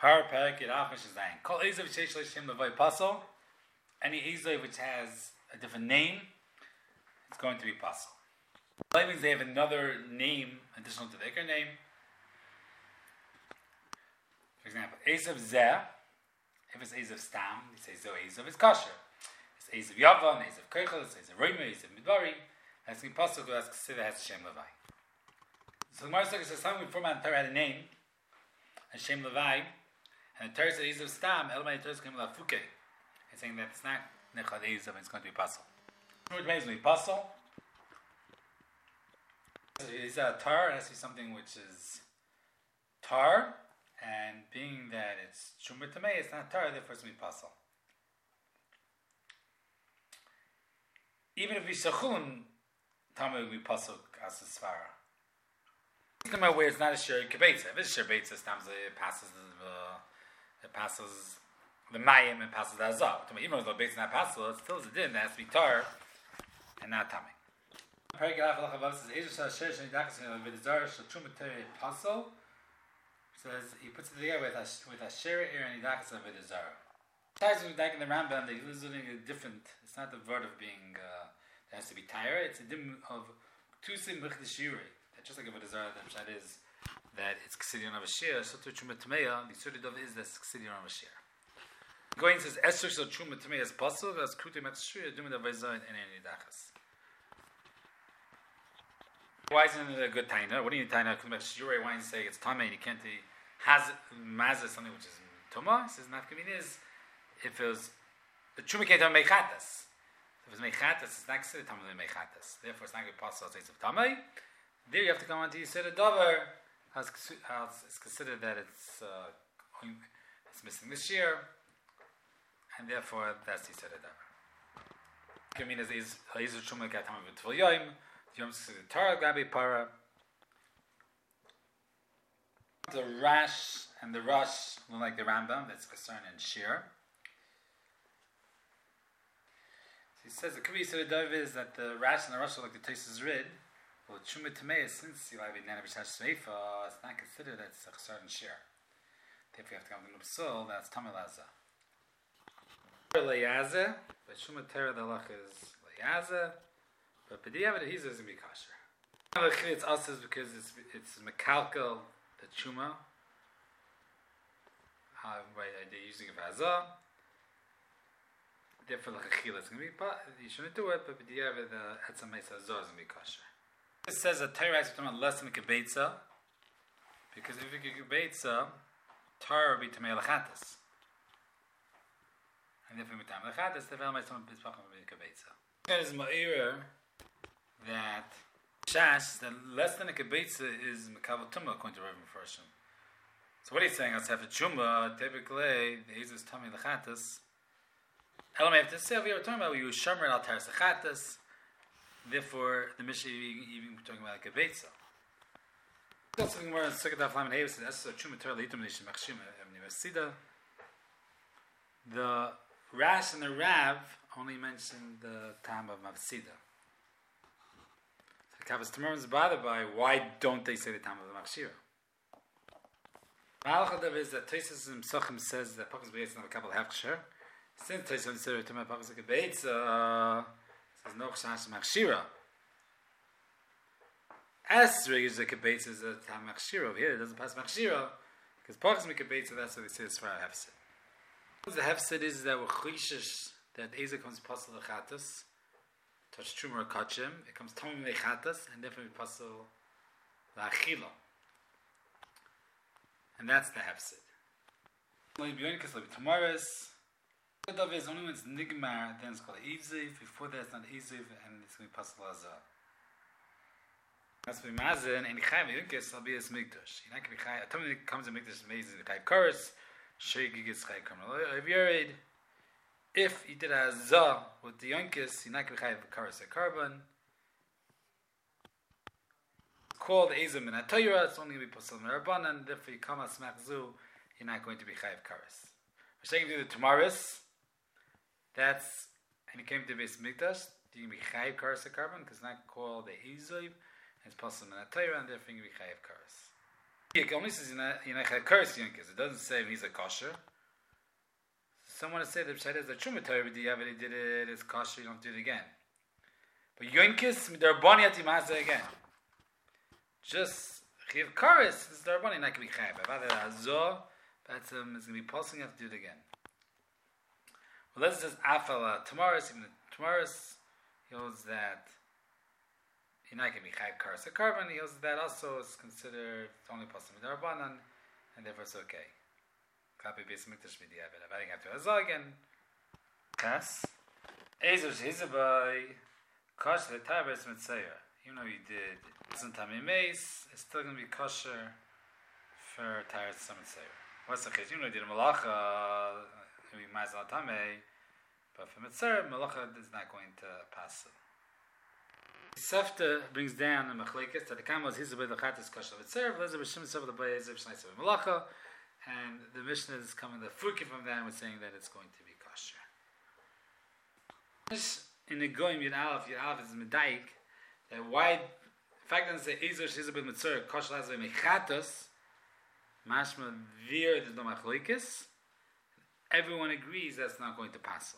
Par Perik Yidach Mishazayin. Kol Ezav Sheish Leishim Levay Pasol. Any Ezav which has a different name, it's going to be Pasol. That means they have another name additional to the Iker name. For example, Ezav Zeh. If it's Ezav Stam, you say Zo Ezav is kosher. It's Ezav Yavan, Ezav Keichel, it's Ezav Reime, Ezav Midbari. That's going to be Pasol because Kesiva has Shem Levay. So the Gemara says something before the Torah had a name, Hashem Levai, and the Torah said Ezav Stam, Elamai Torah came Lafuke. It's saying that it's not Nechad Ezav, it's going to be Pasol. Which means to be Pasol. Is a tar, it has to be something which is tar, and being that it's Shumer Tamei, it's not tar, therefore it's going to be Pasol. Even if we Shachun, Tamei will be Pasol as a Svara. Where it's not a shir kibetza. If it's shir kibetza, sometimes it passes the mayim and passes the azah. Even though the kibetza not passes, it still is a din that has to be tar and not tamei. Paragraph alachav says Ezer shir shenidakas v'dizar shalchum b'tei pasol. Says he puts it together with a shir and nidakas v'dizar. Ties with in the Rambam, they're using a different. It's not the word of being that has to be tire. It's a dim of tusim b'chdishiri. Just like a Vodazara, that is that it's Ksidion of a Shir, so to Chumat Tmeya, the Suri Dov is that Ksidion of a Shir. Going says, Esther so Chumat Tmeya is possible, as Kruti Matsuri, Dumid of Vazayin, and any Dachas. Why isn't it a good Taina? What do you need Taina? Why don't you say it's Tame and you can't has Mazah something which is Toma? He says, Nafkamin is if it was the Chuma can't have Mechatas. If it's Mechatas, it's not Ksidion Tame Mechatas. Therefore, it's not good possible, it's of Tame. There you have to come on to Yisera Dover, it's considered that it's missing this year, and therefore that's Yisera Dover. I mean, is Ha'izu Shumak Atam V'Tvol Yoim, Yom Ksidir Torah, Gabi Para. The Rash and the Rush, like the Rambam, that's concerned in Shir. So he says the Kubi Yisera Dover is that the Rash and the Rush are like the Tesis Rid. Well, Shumat Tamei, since you have a Nana B'Shash Sveifa, it's not considered that it's a certain share. If you have to come to the Psul, that's Tamil Azah. Le'yazeh, but Shumat Terah the Lach is Le'yazeh, but B'diavad he's going to be kosher. It's us because it's Mekalkel, the Chuma. They're using it for Azah. Therefore, L'chachil is going to be, you shouldn't do it, but B'diavad the Etzam Mesa Azah is going to be kosher. It says that Torah is talking about less than a kibetza, because if you get kibetza, Torah will be tamei lachatas, and if you be tamei lachatas, the ve'el meitzam b'tzvachim will be kibetza. That is ma'ira that shash that less than a kibetza is mekabel tumah according to Rav Mepharshim. So what he's saying is, after chumah, typically the is tamei lachatas. Elamei have to say we are talking about you shomer al taras lachatas. Therefore, the Mishnah even talking about like a Beitza. That's something more in Sukkot Aflam and Havis. That's a Chuma Torah Leitum Nishim Machshim Evnei. The Rash and the Rav only mentioned the time of Mavsida. So Kavas Tamar is bothered by why don't they say the time of the Machshira? Malachadav is that Taisus and Psachim says that Pakas Beitza have a couple of Hafksher. Since Taisus said to my Pakas Beitza. There's no chashash machshira. Esrei is a kibetz is a tam machshira. Over here it doesn't pass machshira because pachas mikibetz. That's what they say as far as hefsid. The hefsid is that we're chishish that Eza comes pasal lechatas, touch truma or kachim. It comes tamim lechatas and definitely pasal lachila. And that's the hefsid. Tomorrow's Dov is only when it's nigmar, then it's called Iziv. Before that, it's not Iziv, and it's going to be Pasal Azah. That's by Mazen, and Chayim Yunkes, will be as Mikdash. You're not going to be Chayim. Atomim comes in Mikdash, amazing. The Chayim Koros, Shegi gets Chayim Karmel. If you're worried, if you did a Azah with the Yunkes, you're not going to be Chayim Koros or Karban. It's called Ezim and Atoyra, it's only going to be Pasal Merabban, and if you come as Machzu, you're not going to be Chayim Koros. We're saying to do the Tamaris. That's, and it came to Beis Mikdash, you can be Chayiv Karas Karban, because it's not called the Eziv, and it's possible in a Torah, and therefore you can be Chayiv Karas. It only says curse Yonkis. It doesn't say he's a kosher. Someone has said the Pshat is a Chumatar, but he did it, it's kosher, you don't do it again. But Yonkis, Darbani Atimasa again. Just Chiv Karis, it's Darbani, not going to be Chayv. If I had Azor, that's it's going to be pulsing, you have to do it again. Well, let's just Afala. Tomorrow's, he holds that you're not going to be Chayv Karis. A carbon, he holds that also is considered only pulsing with Darbanan, and therefore it's okay. Copy base Mikdash B'diavad. I've adding after Azor again. Kas. Ezer Shizabai. Kosh the Tabas Mitzayah. Even though you did some Tamei Meis, it's still going to be kosher for Taras Mitzayah. What's the case? Even though you did a Malacha, we might as well Tamei, but for Mitzayah, Malacha is not going to pass it. Sefta brings down the Machlekes that the Kamos Hizabai the Chatas Kosher Mitzayah, Lezer B'Shim Mitzayah the Bay Ezer B'Shnai Tzavah Malacha. And the Mishnah is coming, the Furki from that, was saying that it's going to be kosher. In the Goyim Yud Aleph is Medaik, that why, the fact that it says Ezer Shizabit Mitzur, kosher Lazar Mechatos, Mashma Vir, there's no Machloikis, everyone agrees that's not going to pass.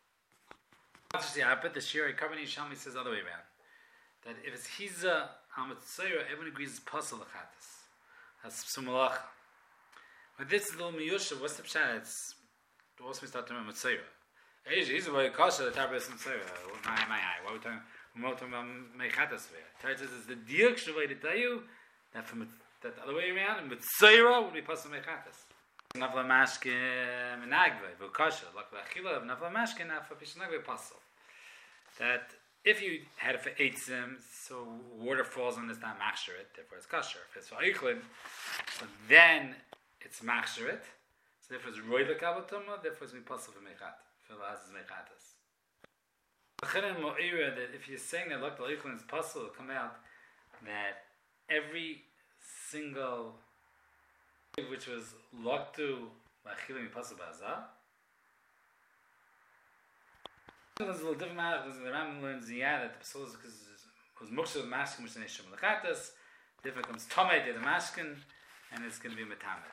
The Shiri Karbani Shalmi says the other way around, that if it's Hiza Hamatzura, everyone agrees it's Pasal Lechatos. That's Psumalacha. But this little miyusha, what's the pshat? It's also we start talking about Mitzayah. He's a very kosher, the Tabas Mitzayah. My eye. Why are we talking about Mechatas there? Tarot says it's the direct way to tell you that from that the other way around, Mitzayah would be Pasal Mechatas. Nafla Mashkin Menagve, but kosher. Like the Achila of Nafla Mashkin, Nafla Pishnagve Pasal. That if you had it for Eitzim, so water falls on this, not machsher it, therefore it's kosher. If it's for Eichlin, so then it's machsherit, so therefore it's roy l'kavatoma, therefore it's possible for mechat, for laz's mechatas. L'chenen mo'ira, that if you're saying that l'ok l'eichlin is possible, it'll come out that every single which was l'oktu l'achilin possible b'azah. There's a little different matter, because the Rambam learns that the Pesol was mukshel mashkin, which is neshim l'chatas, therefore it comes tomei de the mashkin, and it's going to be metamet.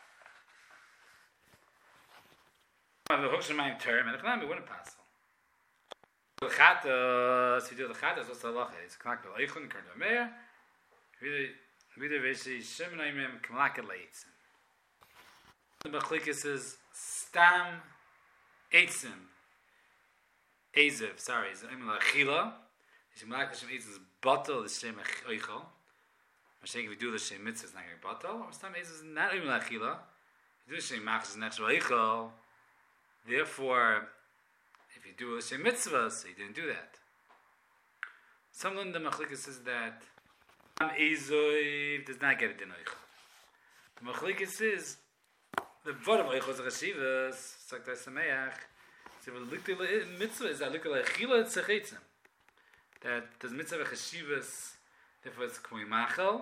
The Hokshemayim term, and the Kalam, it wouldn't pass. The Chatas, we do the Chatas, what's the halacha? It's Knak the Eichon, Kern the Meir, Vida Veshi, Sheminaimim, Kmalak Leitzim. The Bachlikis is Stam Eitzim. Ezev, sorry, is Imla Chila. Shemalak Hashem Eitzim is Batal, the Shem Eichel. If we do the Shem Mitzvah, it's not going to be Batal. Or Stam Ezev is not Imla Chila. If you do the Shem Mach, it's natural Eichel. Therefore, if you do a Shem Mitzvah, so you didn't do that. Some of the Machlekes says that Ezoiv does not get a din Eichel. The Machlekes is the Vod of Eichel is a Chashivas, Sakta Sameach. So the Mitzvah is that look like Chila Tzechitzim. That does Mitzvah Chashivas, therefore it's K'moi Machel,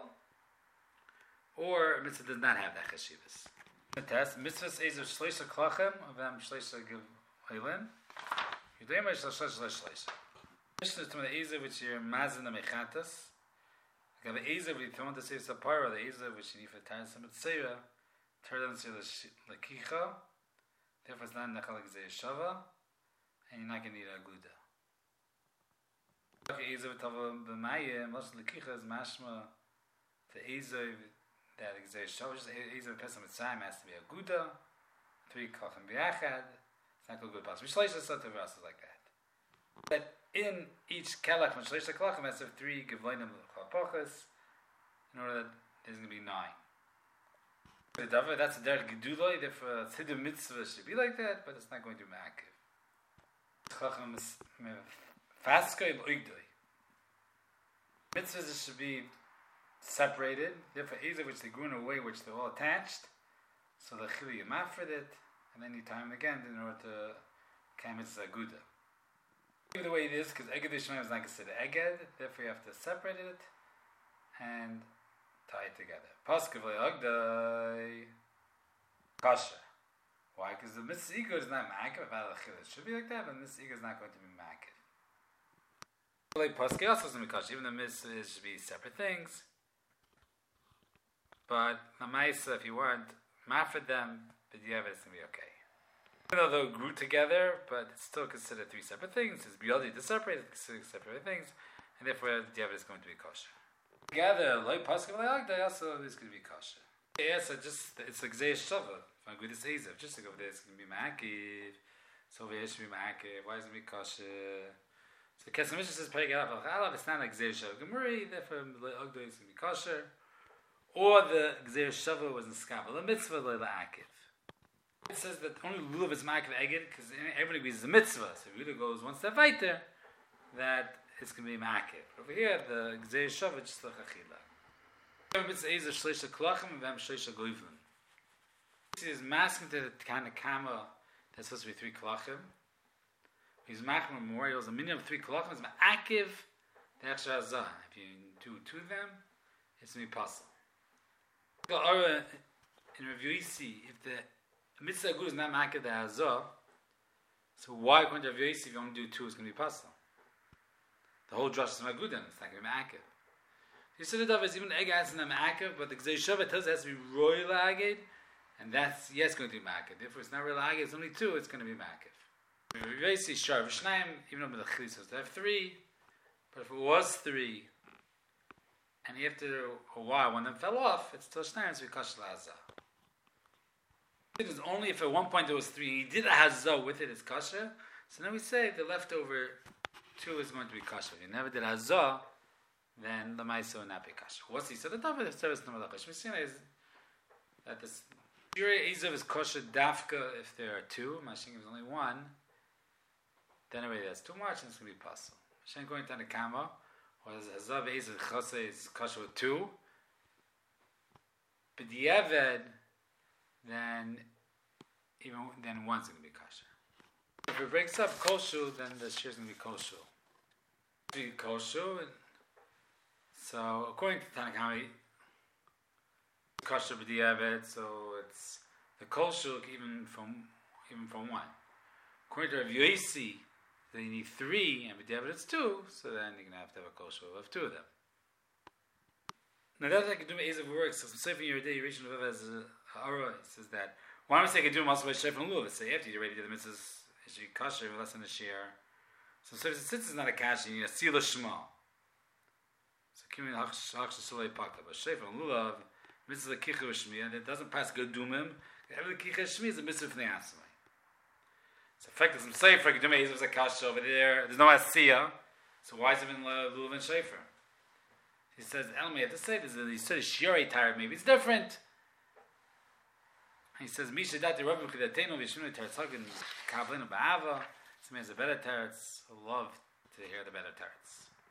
or Mitzvah does not have that Chashivas. The test mitzvahs is of shleisha klachem of them shleisha gevaylim. You do much shleisha. Mishnah is to the eza which you're mazin the mechatas. You have the eza which you want to say sapara, the eza which you need for taras mitzvah. Turn them to the lekicha. Therefore, it's not nechalik zeyeshava, and you're not going to need a gluda. The eza v'tava b'mayim, most lekicha is mashma. The eza that exists, either person with time has to be a guda, 3 kachim biachad. It's not good pass. Mishleisha sativ ras is like that. But in each kelach, mishleisha klachim has to have 3 gevleinim klapachas, in order that there's going to be 9. That's a derech geduloi. Therefore, tzidum mitzvah should be like that, but it's not going to be ma'akiv. Klachim is faskoi l'oigdoi. Mitzvahs should be separated, therefore either which they grew in a way which they're all attached, so the chili you mafred it, and then you time it again in order to come it's a guda. The way it is, because Eged Yishmael is not considered Eged, therefore you have to separate it and tie it together. Paskav le'ogdai kasha. Why? Because the mitzvah ego is not ma'akiv about the chili. It should be like that, but the mitzvah ego is not going to be ma'akiv. Like Paskav also is kasha, even the mitzvah should be separate things. But Lamaisa, if you weren't mafred them, b'diavad it's going to be okay. Even though they grew together, but it's still considered three separate things. It's beyond to separate, it's considered separate things, and therefore b'diavad is going to be kosher. Together, like Pascha v'layagda, also this could be kosher. Yeah, so just it's like Zeh Shava. If I'm good to say just to go over there, it's going to be ma'akiv. So over here should be ma'akiv. Why is it going to be kosher? So Kesem Mishnah says Perek Alaf Alav. It's not like Zeh Shava Gemuri. Therefore, Agda is going to be kosher. Or the Gzeir Shava was in Skabel, a mitzvah la'akiv. It says that only lulav is ma'akiv eged, because everybody agrees it's a mitzvah. So if it goes one step weiter, that it's going to be ma'akiv. Over here, the Gzeir Shava is just l'chachila. Mitzvah is a shleisha klachim, and shleisha goivlim. This is masking to the kind of kama that's supposed to be 3 klachim. He's machmir memorials, a minimum of 3 klachim is ma'akiv, the extra hazah. If you do 2 of them, it's going to be possible. In review, you see if the mitzvah good is not ma'akiv the hazah, so why according to Rav Yossi if you only do 2 it's going to be possible? The whole drush is magudim, it's not going to be ma'akiv. You said it is even the egg has in the ma'akiv, but the Gzeir Shava tells it has to be royal aged, and that's yes going to be ma'akiv. Therefore, it's not royal aged; it's only 2. It's going to be ma'akiv. Rav Yossi shar v'shnaim, even though the chili says to have 3, but if it was 3. And after a while, when them fell off, it's still shnayim, so we kash l'hazah. It is only if at one point there was 3, he did a hazah with it, it's kasha. So then we say the leftover 2 is going to be kasha. If you never did hazah, then the ma'isa will not be kasha. What's he? So the top of the service number Shmisina is that this Shirei Ezav is kasha dafka if there are 2. Mashing is only 1. Then already that's too much, and it's going to be possible. Shen going to the kama. Was Azav Ezav Chase is kasha with 2. But the Eved, then one's going to be kasha. If it breaks up koshu, then the share is going to be koshu. So according to Tanakh, kasha b'diavad, so it's the koshu even from 1. According to Rav Yossi, then you need 3, and b'diavad it's 2, so then you're going to have a kosher of 2 of them. Now that's like Keduma Ezav works, so say for your day, you reach the Lulav as a Ara, it says that, why don't we say Keduma also by Shef and Lulav? Say after you already did the mitzvahs, is you kasher, less than a share. So since it's not a kasher, you need a Sila Shema. So Kimin Hachshah Sulei Pakta, but Shef and Lulav, mitzvah Kicha Shmi, and it doesn't pass Gedumim, every Kicha Shmi is a mitzvah from the Asamai. So effectively, some Sefer, Keduma Ezav was a kasher over there, there's no Asiya, so why is it in Lulav and Shefer? He says, Elmi, you have to say this, he said Shirei tired, maybe it's different. He says, Misha Dati Rabbi Chidatenu Vishnu Teretzagin Kablinu Ba'ava. Somebody has a better teretz, love to hear the better teretz.